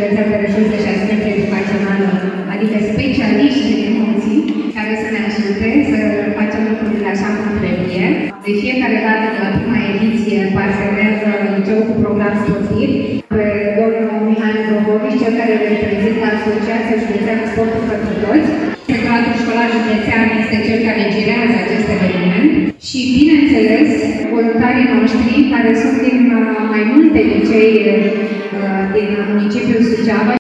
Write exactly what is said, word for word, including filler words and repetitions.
rețea de resurse și aspecte educaționale, adică specialiști în emoții, care să ne ajute să facem lucrurile așa cum trebuie. De fiecare dată, de la prima ediție, partener liceu cu program sportiv, pe domnul Mihai Drogovici, cel care reprezintă Asociația Județeană Sportul pentru Toți. Secretarul școlar județean este cel care girează acest eveniment și, bineînțeles, voluntarii noștri, care sunt din mai multe licee din municipiul Suceava.